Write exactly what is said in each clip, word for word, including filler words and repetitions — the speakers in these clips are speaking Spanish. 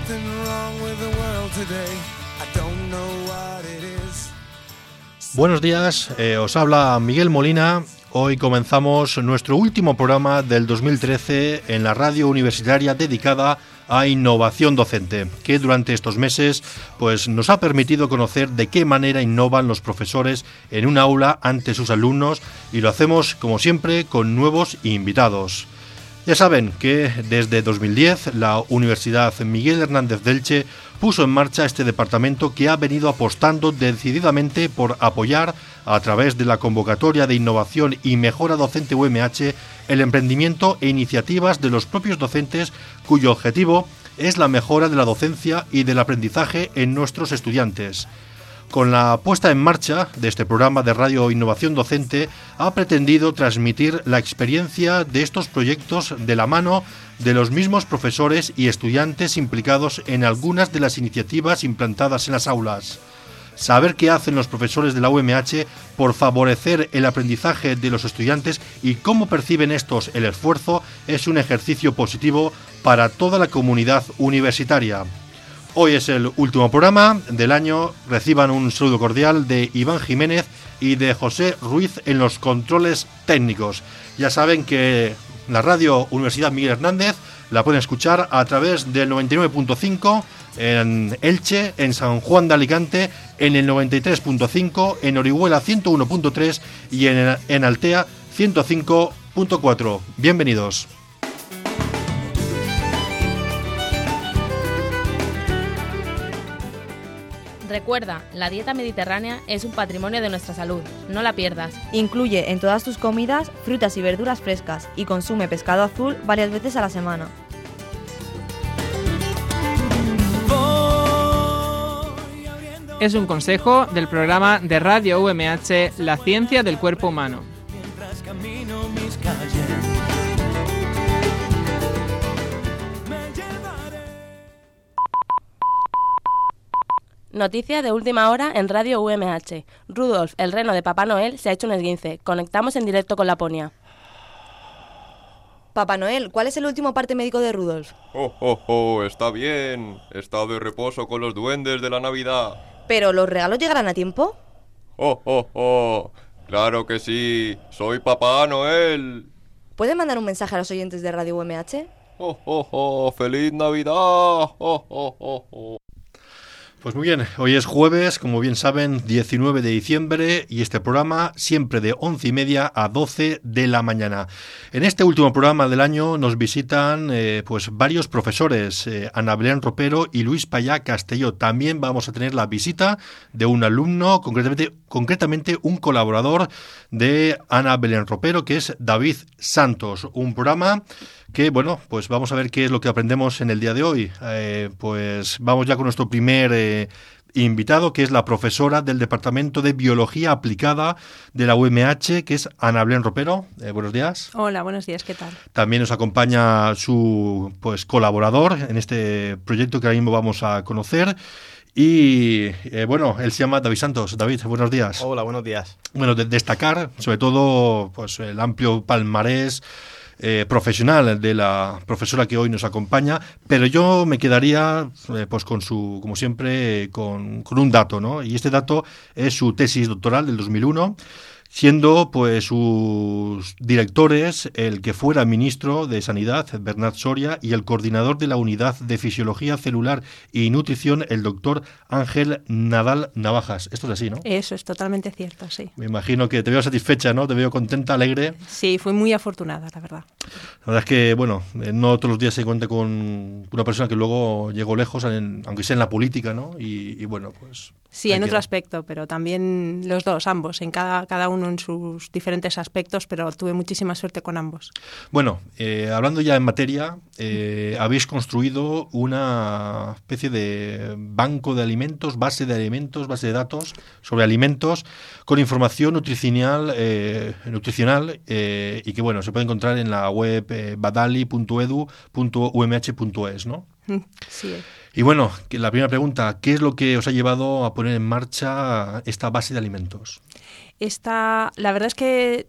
something wrong with the world today. I don't know what it is. Buenos días, eh, os habla Miguel Molina. Hoy comenzamos nuestro último programa del dos mil trece en la radio universitaria dedicada a innovación docente, que durante estos meses pues, nos ha permitido conocer de qué manera innovan los profesores en un aula ante sus alumnos, y lo hacemos, como siempre, con nuevos invitados. Ya saben que desde dos mil diez la Universidad Miguel Hernández de Elche puso en marcha este departamento que ha venido apostando decididamente por apoyar, a través de la convocatoria de innovación y mejora docente U M H, el emprendimiento e iniciativas de los propios docentes, cuyo objetivo es la mejora de la docencia y del aprendizaje en nuestros estudiantes. Con la puesta en marcha de este programa de Radio Innovación Docente, ha pretendido transmitir la experiencia de estos proyectos de la mano de los mismos profesores y estudiantes implicados en algunas de las iniciativas implantadas en las aulas. Saber qué hacen los profesores de la U M H por favorecer el aprendizaje de los estudiantes y cómo perciben estos el esfuerzo es un ejercicio positivo para toda la comunidad universitaria. Hoy es el último programa del año. Reciban un saludo cordial de Iván Jiménez y de José Ruiz en los controles técnicos. Ya saben que la radio Universidad Miguel Hernández la pueden escuchar a través del noventa y nueve punto cinco en Elche, en San Juan de Alicante, en el noventa y tres punto cinco, en Orihuela ciento uno punto tres y en, en Altea ciento cinco punto cuatro. Bienvenidos. Recuerda, la dieta mediterránea es un patrimonio de nuestra salud. No la pierdas. Incluye en todas tus comidas frutas y verduras frescas y consume pescado azul varias veces a la semana. Es un consejo del programa de Radio U M H La Ciencia del Cuerpo Humano. Mientras camino mis calles. Noticia de última hora en Radio U M H. Rudolf, el reno de Papá Noel, se ha hecho un esguince. Conectamos en directo con Laponia. Papá Noel, ¿cuál es el último parte médico de Rudolf? Oh, oh, oh, está bien. Está de reposo con los duendes de la Navidad. ¿Pero los regalos llegarán a tiempo? Oh, oh, oh. Claro que sí. Soy Papá Noel. ¿Puede mandar un mensaje a los oyentes de Radio U M H? Oh, oh, oh. ¡Feliz Navidad! Oh, oh, oh, oh. Pues muy bien, hoy es jueves, como bien saben, diecinueve de diciembre, y este programa siempre de once y media a doce de la mañana. En este último programa del año nos visitan eh, pues varios profesores, eh, Ana Belén Ropero y Luis Payá Castelló. También vamos a tener la visita de un alumno, concretamente, concretamente un colaborador de Ana Belén Ropero, que es David Santos. Un programa que, bueno, pues vamos a ver qué es lo que aprendemos en el día de hoy. Eh, pues vamos ya con nuestro primer eh, invitado, que es la profesora del Departamento de Biología Aplicada de la U M H, que es Ana Belén Ropero. Eh, buenos días. Hola, buenos días, ¿qué tal? También nos acompaña su pues colaborador en este proyecto que ahora mismo vamos a conocer. Y eh, bueno, él se llama David Santos. David, buenos días. Hola, buenos días. Bueno, de destacar sobre todo pues el amplio palmarés Eh, profesional de la profesora que hoy nos acompaña, pero yo me quedaría eh, pues con su, como siempre, eh, con, con un dato, ¿no? Y este dato es su tesis doctoral del dos mil uno, siendo pues sus directores el que fuera ministro de Sanidad, Bernat Soria, y el coordinador de la Unidad de Fisiología Celular y Nutrición, el doctor Ángel Nadal Navajas. Esto es así, ¿no? Eso es totalmente cierto, sí. Me imagino que te veo satisfecha, ¿no? Te veo contenta, alegre. Sí, fui muy afortunada, la verdad. La verdad es que, bueno, no todos los días se cuenta con una persona que luego llegó lejos, en, aunque sea en la política, ¿no? Y, y bueno, pues... Sí, en otro aspecto, pero también los dos, ambos, en cada, cada uno en sus diferentes aspectos, pero tuve muchísima suerte con ambos. Bueno, eh, hablando ya en materia, eh, habéis construido una especie de banco de alimentos, base de alimentos, base de datos sobre alimentos, con información nutricional, eh, nutricional eh, y que, bueno, se puede encontrar en la web eh, badali punto edu punto u m h punto es, ¿no? Sí. Y bueno, la primera pregunta, ¿qué es lo que os ha llevado a poner en marcha esta base de alimentos? Esta, la verdad es que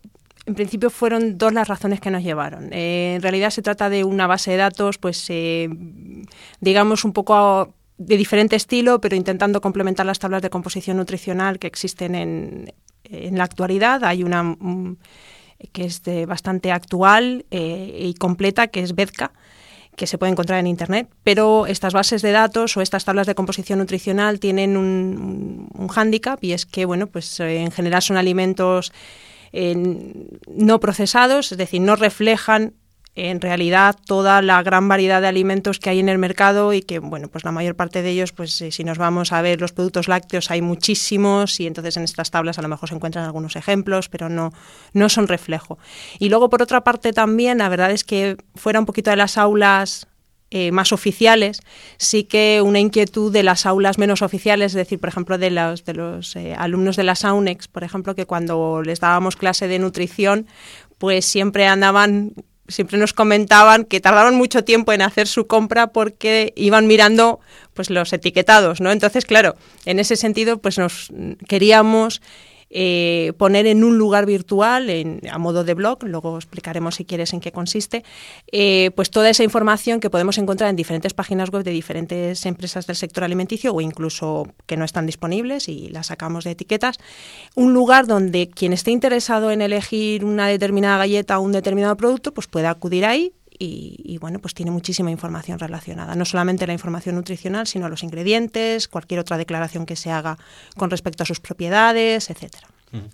en principio fueron dos las razones que nos llevaron. Eh, en realidad se trata de una base de datos, pues eh, digamos un poco a, de diferente estilo, pero intentando complementar las tablas de composición nutricional que existen en, en la actualidad. Hay una um, que es de bastante actual eh, y completa, que es Vedka, que se puede encontrar en Internet, pero estas bases de datos o estas tablas de composición nutricional tienen un, un, un hándicap, y es que, bueno, pues eh, en general son alimentos eh, no procesados, es decir, no reflejan en realidad toda la gran variedad de alimentos que hay en el mercado, y que, bueno, pues la mayor parte de ellos, pues eh, si nos vamos a ver los productos lácteos, hay muchísimos, y entonces en estas tablas a lo mejor se encuentran algunos ejemplos, pero no, no son reflejo. Y luego, por otra parte, también la verdad es que fuera un poquito de las aulas eh, más oficiales, sí que una inquietud de las aulas menos oficiales, es decir, por ejemplo, de los, de los eh, alumnos de la SAUNEX, por ejemplo, que cuando les dábamos clase de nutrición, pues siempre andaban... siempre nos comentaban que tardaban mucho tiempo en hacer su compra porque iban mirando pues los etiquetados, ¿no? Entonces, claro, en ese sentido, pues nos queríamos eh, poner en un lugar virtual, en, a modo de blog, luego explicaremos si quieres en qué consiste, eh, pues toda esa información que podemos encontrar en diferentes páginas web de diferentes empresas del sector alimenticio, o incluso que no están disponibles y las sacamos de etiquetas. Un lugar donde quien esté interesado en elegir una determinada galleta o un determinado producto, pues pueda acudir ahí y, y bueno, pues tiene muchísima información relacionada. No solamente la información nutricional, sino los ingredientes, cualquier otra declaración que se haga con respecto a sus propiedades, etcétera.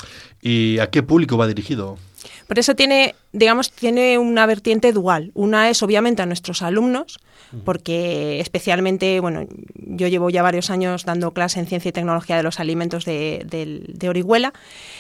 ¿Y a qué público va dirigido? Por eso tiene, digamos, tiene una vertiente dual. Una es obviamente a nuestros alumnos, porque especialmente, bueno, yo llevo ya varios años dando clase en Ciencia y Tecnología de los Alimentos de, de, de Orihuela,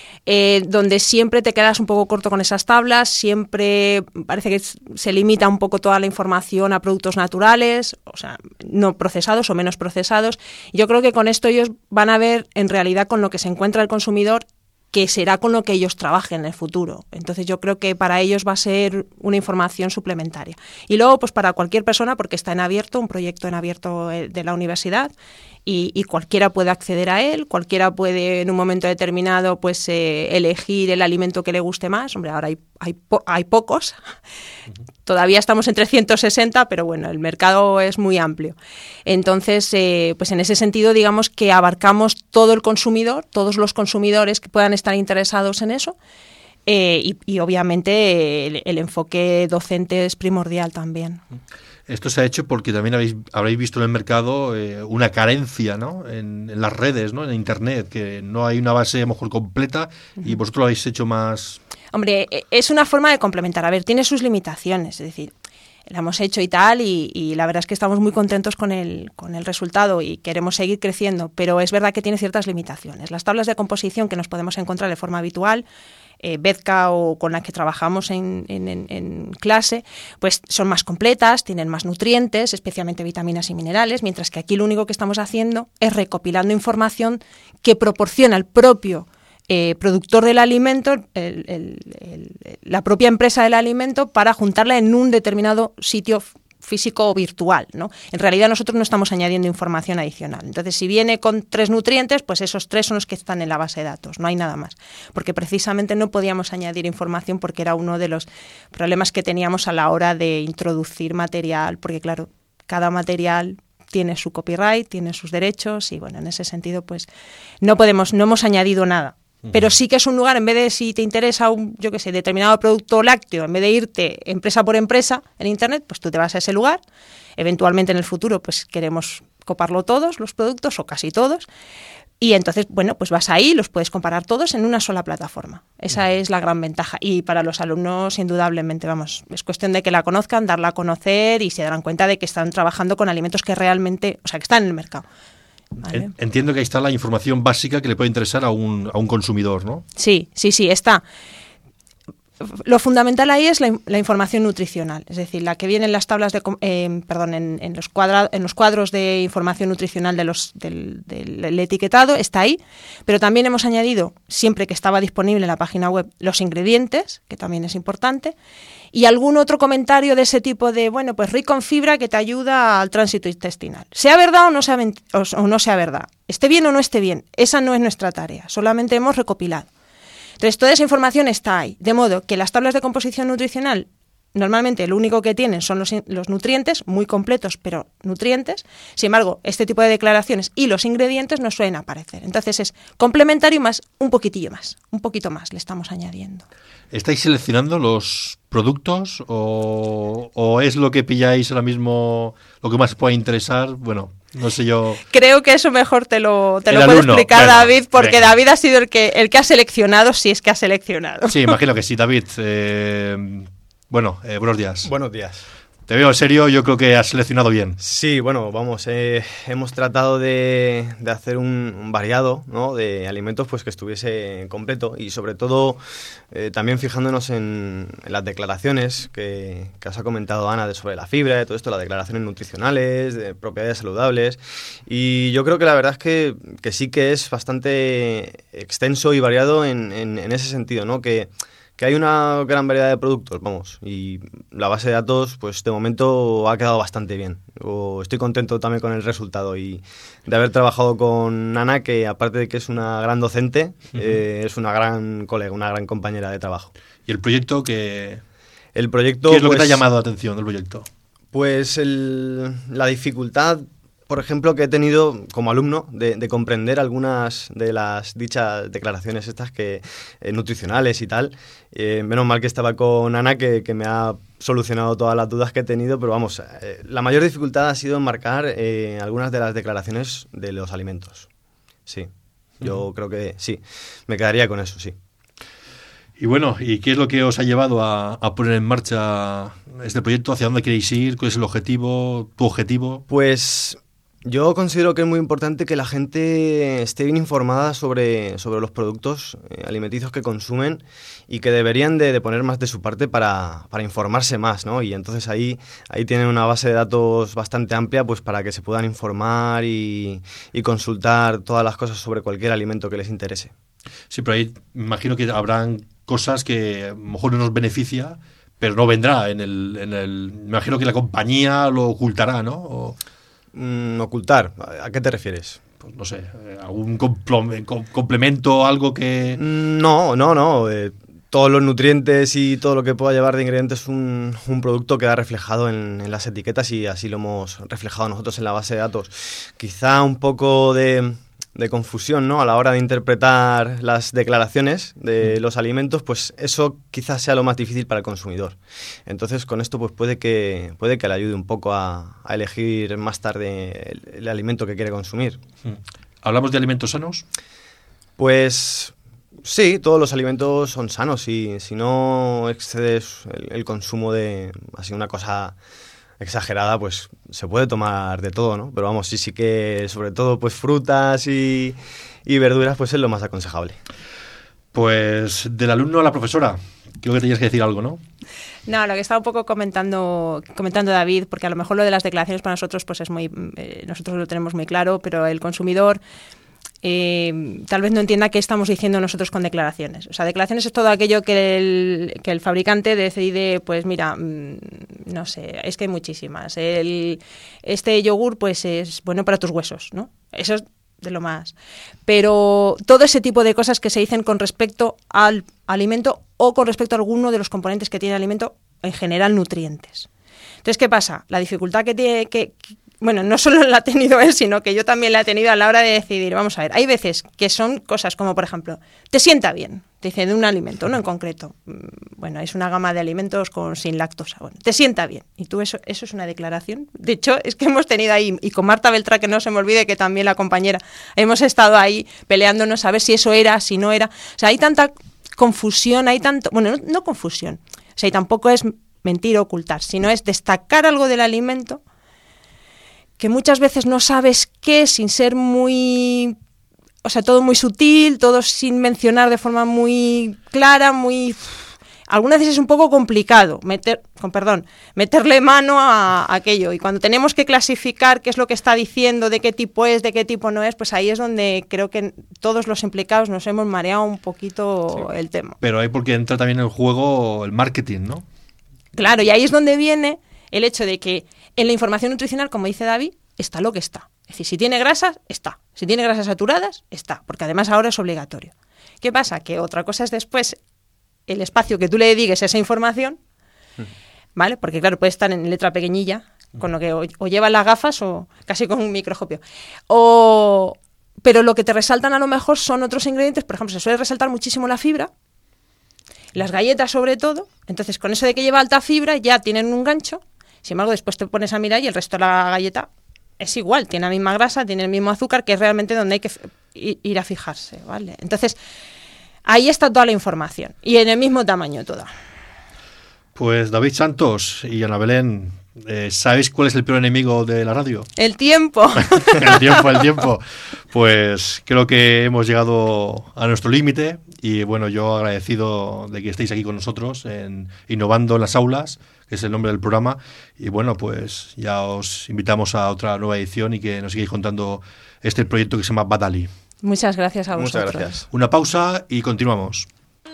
eh, donde siempre te quedas un poco corto con esas tablas, siempre parece que se limita un poco toda la información a productos naturales, o sea, no procesados o menos procesados. Yo creo que con esto ellos van a ver en realidad con lo que se encuentra el consumidor, que será con lo que ellos trabajen en el futuro. Entonces yo creo que para ellos va a ser una información suplementaria. Y luego, pues para cualquier persona, porque está en abierto, un proyecto en abierto de la universidad, y, y cualquiera puede acceder a él, cualquiera puede en un momento determinado pues eh, elegir el alimento que le guste más. Hombre, ahora hay, hay, po- hay pocos, uh-huh. Todavía estamos en trescientos sesenta, pero bueno, el mercado es muy amplio. Entonces, eh, pues en ese sentido, digamos que abarcamos todo el consumidor, todos los consumidores que puedan estar interesados en eso, eh, y, y obviamente el, el enfoque docente es primordial también. Esto se ha hecho porque también habéis, habréis visto en el mercado eh, una carencia, ¿no? En, en las redes, ¿no? En Internet, que no hay una base a lo mejor completa, uh-huh. Y vosotros lo habéis hecho más... Hombre, es una forma de complementar. A ver, tiene sus limitaciones, es decir, la hemos hecho y tal, y, y la verdad es que estamos muy contentos con el, con el resultado y queremos seguir creciendo, pero es verdad que tiene ciertas limitaciones. Las tablas de composición que nos podemos encontrar de forma habitual, eh, Vedka o con la que trabajamos en, en, en, en clase, pues son más completas, tienen más nutrientes, especialmente vitaminas y minerales, mientras que aquí lo único que estamos haciendo es recopilando información que proporciona el propio Eh, productor del alimento, el, el, el, la propia empresa del alimento, para juntarla en un determinado sitio físico o virtual, ¿no? En realidad nosotros no estamos añadiendo información adicional. Entonces, si viene con tres nutrientes, pues esos tres son los que están en la base de datos, no hay nada más. Porque precisamente no podíamos añadir información porque era uno de los problemas que teníamos a la hora de introducir material, porque claro, cada material tiene su copyright, tiene sus derechos y bueno, en ese sentido pues no podemos, no hemos añadido nada. Pero sí que es un lugar, en vez de si te interesa un, yo qué sé, determinado producto lácteo, en vez de irte empresa por empresa en Internet, pues tú te vas a ese lugar. Eventualmente en el futuro pues queremos coparlo todos los productos o casi todos. Y entonces, bueno, pues vas ahí, los puedes comparar todos en una sola plataforma. Esa es la gran ventaja. Y para los alumnos, indudablemente, vamos, es cuestión de que la conozcan, darla a conocer y se darán cuenta de que están trabajando con alimentos que realmente, o sea, que están en el mercado. Vale. Entiendo que ahí está la información básica que le puede interesar a un, a un consumidor, ¿no? Sí, sí, sí, está. Lo fundamental ahí es la, la información nutricional, es decir, la que viene en las tablas de, eh, perdón, en, en, los cuadra, en los cuadros de información nutricional de los, del, del, del etiquetado, está ahí, pero también hemos añadido, siempre que estaba disponible en la página web, los ingredientes, que también es importante, y algún otro comentario de ese tipo de, bueno, pues rico en fibra que te ayuda al tránsito intestinal. Sea verdad o no sea, o no sea verdad, esté bien o no esté bien, esa no es nuestra tarea, solamente hemos recopilado. Entonces, toda esa información está ahí. De modo que las tablas de composición nutricional, normalmente lo único que tienen son los, los nutrientes, muy completos, pero nutrientes. Sin embargo, este tipo de declaraciones y los ingredientes no suelen aparecer. Entonces, es complementario más un poquitillo más, un poquito más le estamos añadiendo. ¿Estáis seleccionando los productos o, o es lo que pilláis ahora mismo, lo que más os pueda interesar? Bueno, no sé yo. Creo que eso mejor te lo, te El lo puede alumno. explicar Bueno, David, porque venga. David ha sido el que, el que ha seleccionado, si es que ha seleccionado. Sí, imagino que sí, David. Eh, bueno, eh, buenos días. Buenos días. Te veo en serio, yo creo que has seleccionado bien. Sí, bueno, vamos, eh, hemos tratado de, de hacer un, un variado, ¿no?, de alimentos pues que estuviese completo y sobre todo eh, también fijándonos en, en las declaraciones que, que os ha comentado Ana de sobre la fibra, de todo esto, las declaraciones nutricionales, de propiedades saludables, y yo creo que la verdad es que, que sí que es bastante extenso y variado en, en, en ese sentido, ¿no?, que que hay una gran variedad de productos, vamos, y la base de datos, pues de momento ha quedado bastante bien. Yo estoy contento también con el resultado y de haber trabajado con Ana, que aparte de que es una gran docente, uh-huh. eh, es una gran colega, una gran compañera de trabajo. ¿Y el proyecto que El proyecto, ¿Qué es lo pues, que te ha llamado la atención del proyecto? Pues el, la dificultad, por ejemplo, que he tenido como alumno de, de comprender algunas de las dichas declaraciones estas que eh, nutricionales y tal. Eh, menos mal que estaba con Ana, que, que me ha solucionado todas las dudas que he tenido, pero vamos, eh, la mayor dificultad ha sido enmarcar eh, algunas de las declaraciones de los alimentos. Sí, yo uh-huh. creo que sí, me quedaría con eso, sí. Y bueno, ¿y qué es lo que os ha llevado a, a poner en marcha este proyecto? ¿Hacia dónde queréis ir? ¿Cuál es el objetivo? ¿Tu objetivo? Pues yo considero que es muy importante que la gente esté bien informada sobre, sobre los productos eh, alimenticios que consumen y que deberían de, de poner más de su parte para, para informarse más, ¿no? Y entonces ahí, ahí tienen una base de datos bastante amplia pues para que se puedan informar y, y consultar todas las cosas sobre cualquier alimento que les interese. Sí, pero ahí imagino que habrán cosas que a lo mejor no nos beneficia, pero no vendrá en el... En el me imagino que la compañía lo ocultará, ¿no? O... Mm, ocultar, ¿a qué te refieres? Pues no sé, eh, algún compl- com- complemento, algo que... No, no, no. Eh, todos los nutrientes y todo lo que pueda llevar de ingredientes un, un producto queda reflejado en, en las etiquetas y así lo hemos reflejado nosotros en la base de datos. Quizá un poco de... de confusión, ¿no?, a la hora de interpretar las declaraciones de los alimentos, pues eso quizás sea lo más difícil para el consumidor. Entonces, con esto pues puede que puede que le ayude un poco a, a elegir más tarde el, el alimento que quiere consumir. ¿Hablamos de alimentos sanos? Pues sí, todos los alimentos son sanos y si no excedes el, el consumo de así una cosa exagerada, pues se puede tomar de todo, ¿no? Pero vamos, sí, sí que sobre todo pues frutas y, y verduras pues es lo más aconsejable. Pues del alumno a la profesora, creo que tenías que decir algo, ¿no? No, lo que estaba un poco comentando comentando David, porque a lo mejor lo de las declaraciones para nosotros pues es muy eh, nosotros lo tenemos muy claro, pero el consumidor Eh, tal vez no entienda qué estamos diciendo nosotros con declaraciones. O sea, declaraciones es todo aquello que el, que el fabricante decide, pues mira, mmm, no sé, es que hay muchísimas. El, este yogur pues es bueno para tus huesos, ¿no? Eso es de lo más. Pero todo ese tipo de cosas que se dicen con respecto al alimento o con respecto a alguno de los componentes que tiene el alimento, en general nutrientes. Entonces, ¿qué pasa? La dificultad que tiene... que, que bueno, no solo la ha tenido él, sino que yo también la he tenido a la hora de decidir. Vamos a ver, hay veces que son cosas como, por ejemplo, te sienta bien, te dice de un alimento, uno en concreto. Bueno, es una gama de alimentos con sin lactosa. Bueno, te sienta bien. Y tú, eso eso es una declaración. De hecho, es que hemos tenido ahí, y con Marta Beltrán, que no se me olvide que también la compañera, hemos estado ahí peleándonos a ver si eso era, si no era. O sea, hay tanta confusión, hay tanto... Bueno, no, no confusión. O sea, y tampoco es mentir o ocultar, sino es destacar algo del alimento que muchas veces no sabes qué, sin ser muy... O sea, todo muy sutil, todo sin mencionar de forma muy clara, muy... Algunas veces es un poco complicado meter, con perdón, meterle mano a, a aquello. Y cuando tenemos que clasificar qué es lo que está diciendo, de qué tipo es, de qué tipo no es, pues ahí es donde creo que todos los implicados nos hemos mareado un poquito sí. el tema. Pero hay porque entra también en el juego el marketing, ¿no? Claro, y ahí es donde viene el hecho de que en la información nutricional, como dice David, está lo que está. Es decir, si tiene grasas, está. Si tiene grasas saturadas, está. Porque además ahora es obligatorio. ¿Qué pasa? Que otra cosa es después el espacio que tú le dediques a esa información, ¿vale? Porque claro, puede estar en letra pequeñilla, con lo que o, o llevas las gafas o casi con un microscopio. O, pero lo que te resaltan a lo mejor son otros ingredientes. Por ejemplo, se suele resaltar muchísimo la fibra, las galletas sobre todo. Entonces, con eso de que lleva alta fibra ya tienen un gancho. Sin embargo, después te pones a mirar y el resto de la galleta es igual, tiene la misma grasa, tiene el mismo azúcar, que es realmente donde hay que ir a fijarse, ¿vale? Entonces, ahí está toda la información y en el mismo tamaño toda. Pues David Santos y Ana Belén, eh, ¿sabéis cuál es el peor enemigo de la radio? El tiempo. el tiempo, el tiempo. Pues creo que hemos llegado a nuestro límite y bueno, yo agradecido de que estéis aquí con nosotros en Innovando en las Aulas, que es el nombre del programa, y bueno, pues ya os invitamos a otra nueva edición y que nos sigáis contando este proyecto que se llama Badali. Muchas gracias a vosotros. Muchas gracias. Una pausa y continuamos.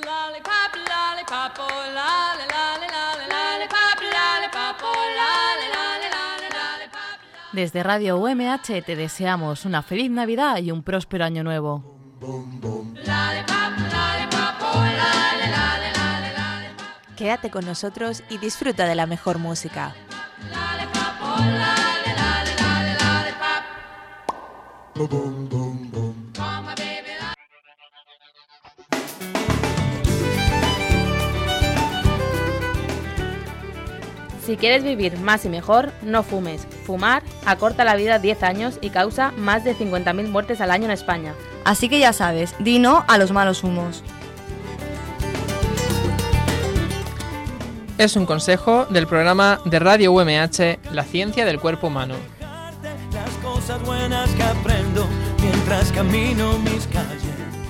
Desde Radio U M H te deseamos una feliz Navidad y un próspero año nuevo. Quédate con nosotros y disfruta de la mejor música. Si quieres vivir más y mejor, no fumes. Fumar acorta la vida diez años y causa más de cincuenta mil muertes al año en España. Así que ya sabes, di no a los malos humos. Es un consejo del programa de Radio U M H, La ciencia del cuerpo humano. Las cosas buenas que aprendo mientras camino mis calles.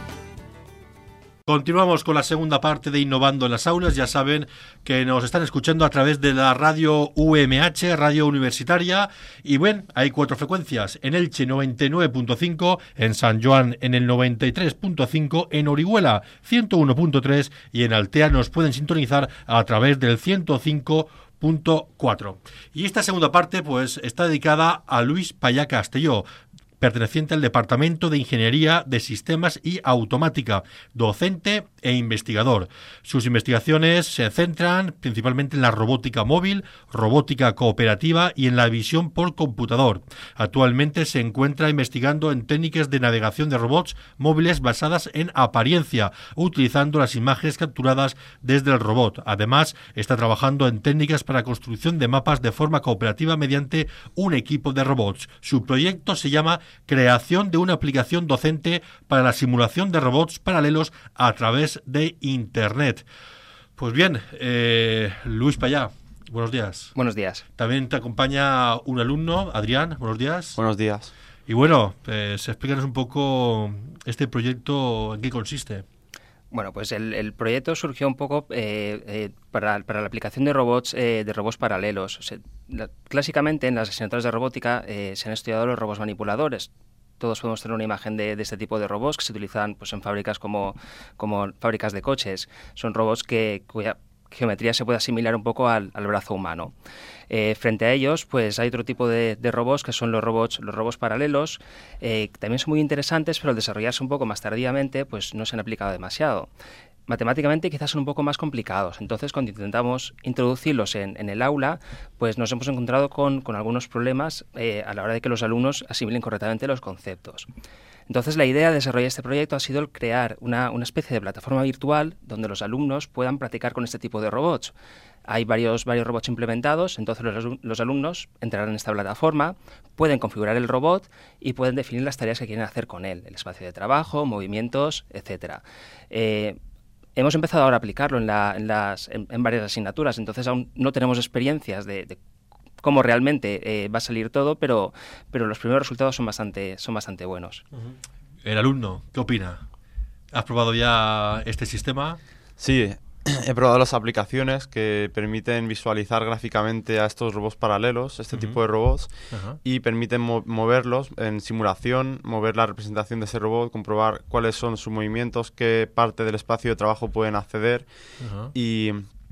Continuamos con la segunda parte de Innovando en las Aulas. Ya saben que nos están escuchando a través de la radio U M H, radio universitaria. Y bueno, hay cuatro frecuencias. En Elche noventa y nueve punto cinco, en San Joan en el noventa y tres punto cinco, en Orihuela ciento uno punto tres y en Altea nos pueden sintonizar a través del ciento cinco punto cuatro. Y esta segunda parte pues está dedicada a Luis Payá Castelló, perteneciente al Departamento de Ingeniería de Sistemas y Automática, docente e investigador. Sus investigaciones se centran principalmente en la robótica móvil, robótica cooperativa y en la visión por computador. Actualmente se encuentra investigando en técnicas de navegación de robots móviles basadas en apariencia, utilizando las imágenes capturadas desde el robot. Además, está trabajando en técnicas para construcción de mapas de forma cooperativa mediante un equipo de robots. Su proyecto se llama Creación de una aplicación docente para la simulación de robots paralelos a través de Internet. Pues bien, eh, Luis Payá, buenos días. Buenos días. También te acompaña un alumno, Adrián, buenos días. Buenos días. Y bueno, pues explícanos un poco este proyecto, en qué consiste. Bueno, pues el, el proyecto surgió un poco eh, eh, para, para la aplicación de robots eh, de robots paralelos. O sea, la, clásicamente en las asignaturas de robótica eh, se han estudiado los robots manipuladores. Todos podemos tener una imagen de, de este tipo de robots que se utilizan pues, en fábricas como, como fábricas de coches. Son robots que, cuya geometría se puede asimilar un poco al, al brazo humano. Eh, frente a ellos, pues hay otro tipo de, de robots que son los robots, los robots paralelos, eh, que también son muy interesantes, pero al desarrollarse un poco más tardíamente, pues no se han aplicado demasiado. Matemáticamente quizás son un poco más complicados, entonces cuando intentamos introducirlos en, en el aula, pues nos hemos encontrado con, con algunos problemas eh, a la hora de que los alumnos asimilen correctamente los conceptos. Entonces la idea de desarrollar este proyecto ha sido el crear una, una especie de plataforma virtual donde los alumnos puedan practicar con este tipo de robots. Hay varios, varios robots implementados, entonces los, los alumnos entrarán en esta plataforma, pueden configurar el robot y pueden definir las tareas que quieren hacer con él, el espacio de trabajo, movimientos, etcétera. Eh, hemos empezado ahora a aplicarlo en, la, en, las, en, en varias asignaturas, entonces aún no tenemos experiencias de, de cómo realmente eh, va a salir todo, pero, pero los primeros resultados son bastante, son bastante buenos. El alumno, ¿qué opina? ¿Has probado ya este sistema? Sí, he probado las aplicaciones que permiten visualizar gráficamente a estos robots paralelos, este uh-huh. tipo de robots, uh-huh. y permiten mo- moverlos en simulación, mover la representación de ese robot, comprobar cuáles son sus movimientos, qué parte del espacio de trabajo pueden acceder uh-huh. y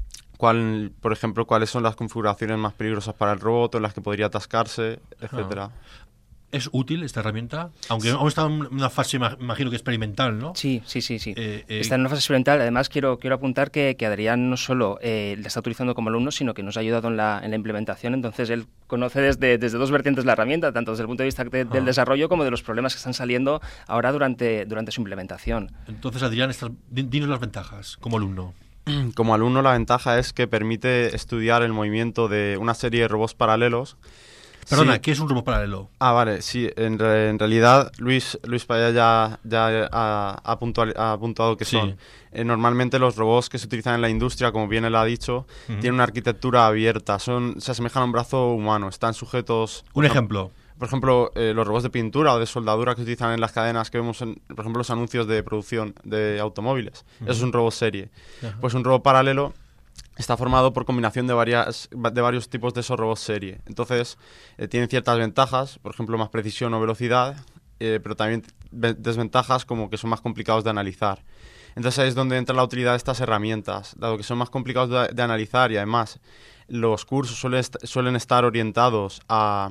cuál, por ejemplo, cuáles son las configuraciones más peligrosas para el robot o en las que podría atascarse, etcétera. Uh-huh. ¿Es útil esta herramienta? Aunque aún está en una fase, imagino que experimental, ¿no? Sí, sí, sí. sí. Eh, eh, está en una fase experimental. Además, quiero, quiero apuntar que, que Adrián no solo eh, la está utilizando como alumno, sino que nos ha ayudado en la, en la implementación. Entonces, él conoce desde, desde dos vertientes la herramienta, tanto desde el punto de vista de, del ah. desarrollo como de los problemas que están saliendo ahora durante, durante su implementación. Entonces, Adrián, estas, dinos las ventajas como alumno. Como alumno, la ventaja es que permite estudiar el movimiento de una serie de robots paralelos. Perdona, sí. ¿Qué es un robot paralelo? Ah, vale, sí. En, re, en realidad, Luis, Luis Paya ya, ya ha, ha, puntual, ha puntuado que sí. son. Eh, normalmente los robots que se utilizan en la industria, como bien él ha dicho, uh-huh. tienen una arquitectura abierta, son, se asemejan a un brazo humano, están sujetos... Un no, ejemplo. Por ejemplo, eh, los robots de pintura o de soldadura que se utilizan en las cadenas que vemos, en, por ejemplo, los anuncios de producción de automóviles. Uh-huh. Eso es un robot serie. Uh-huh. Pues un robot paralelo está formado por combinación de varias de varios tipos de esos robots serie. Entonces, eh, tienen ciertas ventajas, por ejemplo, más precisión o velocidad, eh, pero también desventajas como que son más complicados de analizar. Entonces ahí es donde entra la utilidad de estas herramientas, dado que son más complicados de, de analizar y además los cursos suelen, est- suelen estar orientados a,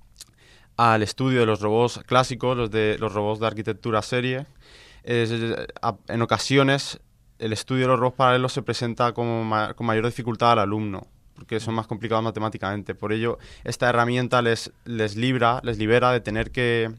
al estudio de los robots clásicos, los, de, los robots de arquitectura serie. Es, a, en ocasiones el estudio de los robots paralelos se presenta como ma- con mayor dificultad al alumno, porque son más complicados matemáticamente. Por ello, esta herramienta les, les, libra, les libera de tener que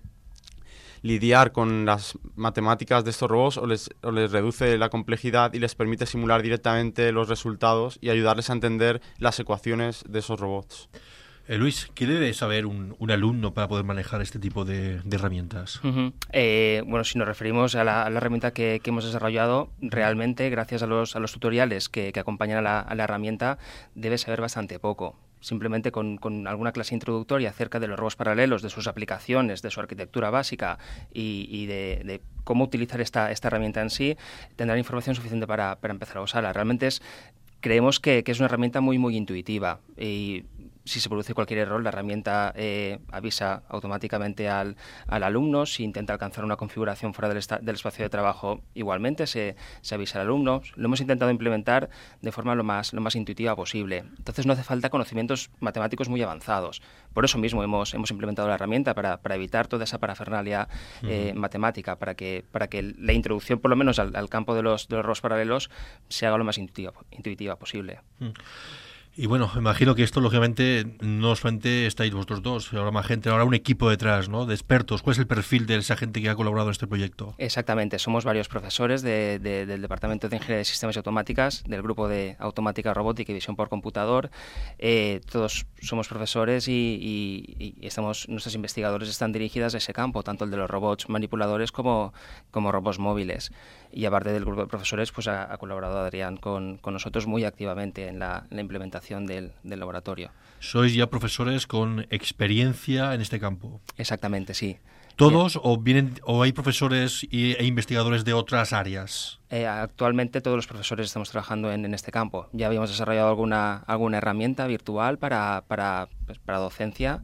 lidiar con las matemáticas de estos robots o les, o les reduce la complejidad y les permite simular directamente los resultados y ayudarles a entender las ecuaciones de esos robots. Eh, Luis, ¿qué debe saber un, un alumno para poder manejar este tipo de, de herramientas? Uh-huh. Eh, bueno, si nos referimos a la, a la herramienta que, que hemos desarrollado, realmente, gracias a los, a los tutoriales que, que acompañan a la, a la herramienta, debe saber bastante poco. Simplemente con, con alguna clase introductoria acerca de los robots paralelos, de sus aplicaciones, de su arquitectura básica y, y de, de cómo utilizar esta, esta herramienta en sí, tendrán información suficiente para, para empezar a usarla. Realmente es, creemos que, que es una herramienta muy, muy intuitiva y si se produce cualquier error, la herramienta eh, avisa automáticamente al, al alumno. Si intenta alcanzar una configuración fuera del, esta, del espacio de trabajo, igualmente se, se avisa al alumno. Lo hemos intentado implementar de forma lo más, lo más intuitiva posible. Entonces no hace falta conocimientos matemáticos muy avanzados. Por eso mismo hemos, hemos implementado la herramienta, para, para evitar toda esa parafernalia eh, uh-huh. matemática, para que, para que la introducción, por lo menos al, al campo de los, de los robots paralelos, se haga lo más intuitiva, intuitiva posible. Uh-huh. Y bueno, imagino que esto, lógicamente, no solamente estáis vosotros dos, habrá más gente, habrá un equipo detrás, ¿no?, de expertos. ¿Cuál es el perfil de esa gente que ha colaborado en este proyecto? Exactamente, somos varios profesores de, de, del Departamento de Ingeniería de Sistemas y Automáticas, del grupo de Automática, Robótica y Visión por Computador. Eh, todos somos profesores y, y, y estamos, nuestros investigadores están dirigidas a ese campo, tanto el de los robots manipuladores como, como robots móviles. Y aparte del grupo de profesores, pues ha, ha colaborado Adrián con, con nosotros muy activamente en la, en la implementación del, del laboratorio. ¿Sois ya profesores con experiencia en este campo? Exactamente, sí. ¿Todos o vienen o hay profesores y, e investigadores de otras áreas? Eh, actualmente todos los profesores estamos trabajando en, en este campo. Ya habíamos desarrollado alguna, alguna herramienta virtual para, para, pues, para docencia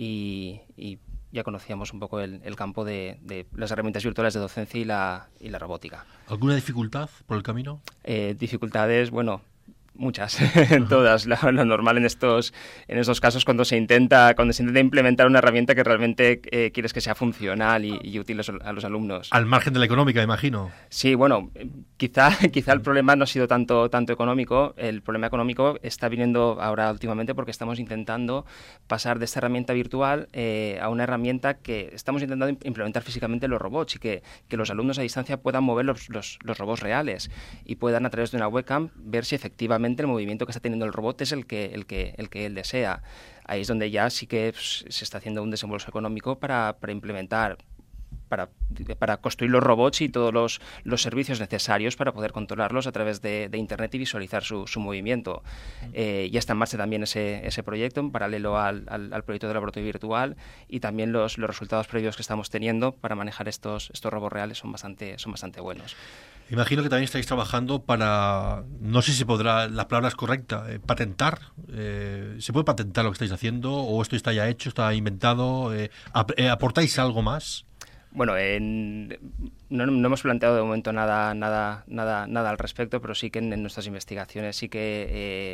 y, y ya conocíamos un poco el, el campo de, de las herramientas virtuales de docencia y la, y la robótica. ¿Alguna dificultad por el camino? Eh, dificultades, bueno, muchas, todas. Lo, lo normal en estos en estos casos cuando se intenta cuando se intenta implementar una herramienta que realmente eh, quieres que sea funcional y, y útil a los alumnos. Al margen de la económica, imagino. Sí, bueno, quizá quizá el problema no ha sido tanto tanto económico. El problema económico está viniendo ahora últimamente porque estamos intentando pasar de esta herramienta virtual eh, a una herramienta que estamos intentando implementar físicamente los robots y que, que los alumnos a distancia puedan mover los, los, los robots reales y puedan a través de una webcam ver si efectivamente el movimiento que está teniendo el robot es el que, el que, el que él desea. Ahí es donde ya sí que pues, se está haciendo un desembolso económico para, para implementar, para, para construir los robots y todos los, los servicios necesarios para poder controlarlos a través de, de Internet y visualizar su, su movimiento. Eh, ya está en marcha también ese, ese proyecto, en paralelo al, al, al proyecto de laboratorio virtual, y también los, los resultados previos que estamos teniendo para manejar estos, estos robots reales son bastante, son bastante buenos. Imagino que también estáis trabajando para, no sé si podrá, la palabra es correcta, eh, patentar. Eh, ¿Se puede patentar lo que estáis haciendo o esto está ya hecho, está inventado? Eh, ap- eh, ¿Aportáis algo más? Bueno, en, no, no hemos planteado de momento nada, nada, nada, nada al respecto, pero sí que en, en nuestras investigaciones sí que eh,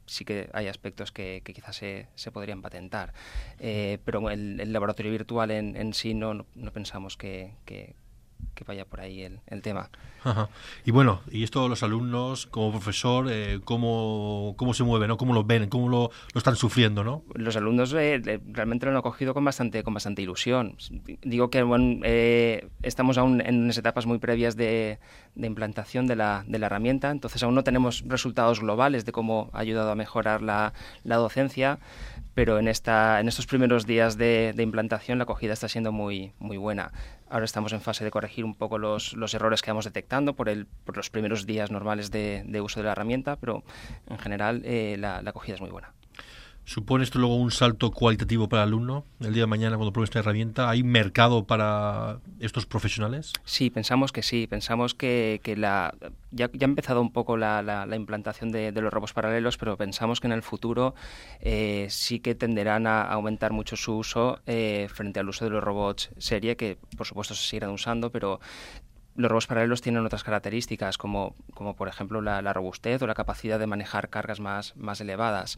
sí que hay aspectos que, que quizás se, se podrían patentar. Eh, pero el, el laboratorio virtual en, en sí no, no, no pensamos que, que, que vaya por ahí el, el tema. Ajá. Y bueno, y esto los alumnos, como profesor, eh, ¿cómo, cómo se mueven, ¿no? ¿Cómo lo ven? ¿Cómo lo, lo están sufriendo, no? Los alumnos eh, realmente lo han acogido con bastante, con bastante ilusión. Digo que bueno, eh, estamos aún en unas etapas muy previas de, de implantación de la, de la herramienta, entonces aún no tenemos resultados globales de cómo ha ayudado a mejorar la, la docencia, pero en, esta, en estos primeros días de, de implantación la acogida está siendo muy, muy buena. Ahora estamos en fase de corregir un poco los, los errores que vamos detectando por, el, por los primeros días normales de, de uso de la herramienta, pero en general eh, la, la acogida es muy buena. ¿Supone esto luego un salto cualitativo para el alumno? El día de mañana, cuando pruebe esta herramienta, ¿hay mercado para estos profesionales? Sí, pensamos que sí. Pensamos que, que la, ya, ya ha empezado un poco la, la, la implantación de, de los robots paralelos, pero pensamos que en el futuro eh, sí que tenderán a aumentar mucho su uso eh, frente al uso de los robots serie, que por supuesto se seguirán usando, pero los robots paralelos tienen otras características, como, como por ejemplo la, la robustez o la capacidad de manejar cargas más, más elevadas.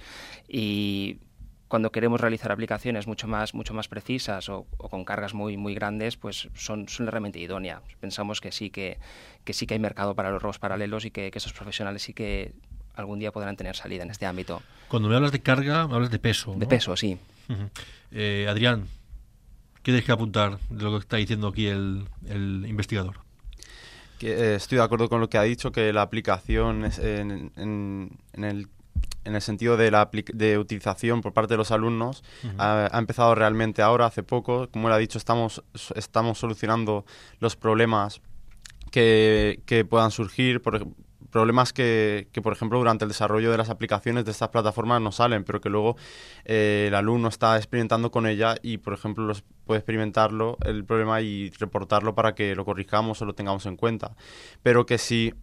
Y cuando queremos realizar aplicaciones mucho más, mucho más precisas o, o con cargas muy, muy grandes, pues son, son la herramienta idónea. Pensamos que sí que, que sí que hay mercado para los robots paralelos y que, que esos profesionales sí que algún día podrán tener salida en este ámbito. Cuando me hablas de carga, me hablas de peso, ¿no? De peso, sí. Uh-huh. eh, Adrián, ¿qué tienes que apuntar de lo que está diciendo aquí el, el investigador? Que, eh, estoy de acuerdo con lo que ha dicho, que la aplicación es en, en, en, el, en el sentido de la de utilización por parte de los alumnos uh-huh. ha, ha empezado realmente ahora, hace poco. Como él ha dicho, estamos, estamos solucionando los problemas que, que puedan surgir, por ejemplo, problemas que, que, por ejemplo, durante el desarrollo de las aplicaciones de estas plataformas no salen, pero que luego eh, el alumno está experimentando con ella y, por ejemplo, los puede experimentarlo, el problema, y reportarlo para que lo corrijamos o lo tengamos en cuenta. Pero que sí,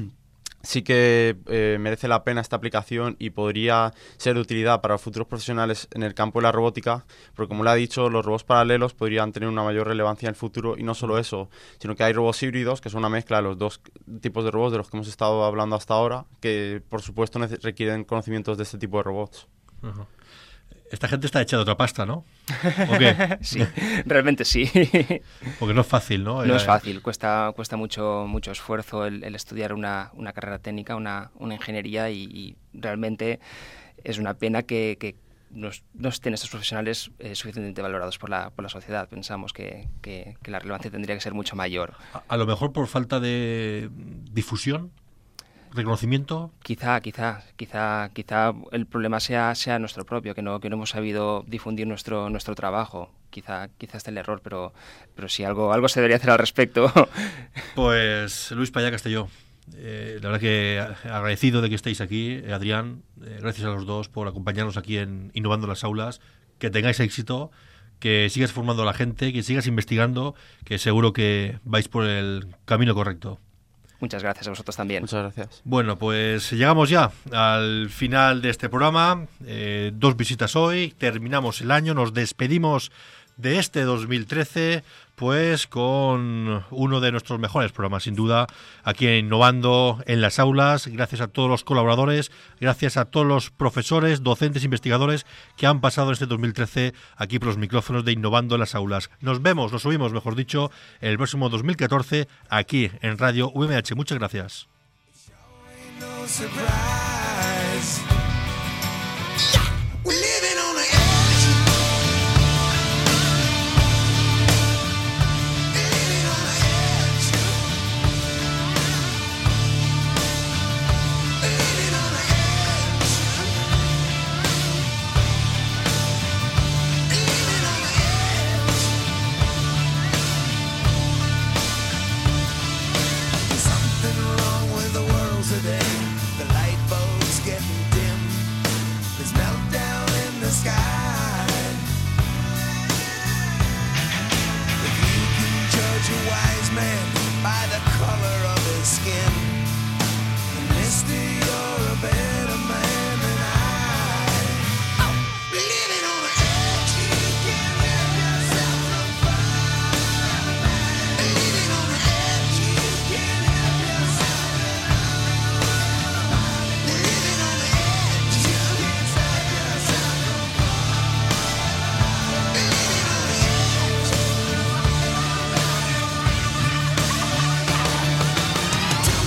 sí que eh, merece la pena esta aplicación y podría ser de utilidad para los futuros profesionales en el campo de la robótica, porque, como le ha dicho, los robots paralelos podrían tener una mayor relevancia en el futuro, y no solo eso, sino que hay robots híbridos, que son una mezcla de los dos tipos de robots de los que hemos estado hablando hasta ahora, que por supuesto requieren conocimientos de este tipo de robots. Uh-huh. Esta gente está hecha de otra pasta, ¿no? ¿O qué? Sí, realmente sí. Porque no es fácil, ¿no? No es fácil, cuesta cuesta mucho mucho esfuerzo el, el estudiar una, una carrera técnica, una, una ingeniería, y, y realmente es una pena que, que no, no estén estos profesionales eh, suficientemente valorados por la, por la sociedad. Pensamos que, que, que la relevancia tendría que ser mucho mayor. A, a lo mejor por falta de difusión, reconocimiento. Quizá, quizá, quizá, quizá el problema sea sea nuestro propio, que no que no hemos sabido difundir nuestro nuestro trabajo. Quizá, quizá esté el error, pero pero sí algo algo se debería hacer al respecto. Pues Luis Payá Castelló, eh, la verdad que agradecido de que estéis aquí, eh, Adrián, eh, gracias a los dos por acompañarnos aquí en Innovando las Aulas, que tengáis éxito, que sigas formando a la gente, que sigas investigando, que seguro que vais por el camino correcto. Muchas gracias a vosotros también. Muchas gracias. Bueno, pues llegamos ya al final de este programa. Eh, dos visitas hoy, terminamos el año, nos despedimos de este dos mil trece, pues con uno de nuestros mejores programas, sin duda, aquí en Innovando en las Aulas. Gracias a todos los colaboradores, gracias a todos los profesores, docentes, investigadores que han pasado este dos mil trece aquí por los micrófonos de Innovando en las Aulas. Nos vemos, nos oímos, mejor dicho, el próximo dos mil catorce aquí en Radio U M H. Muchas gracias.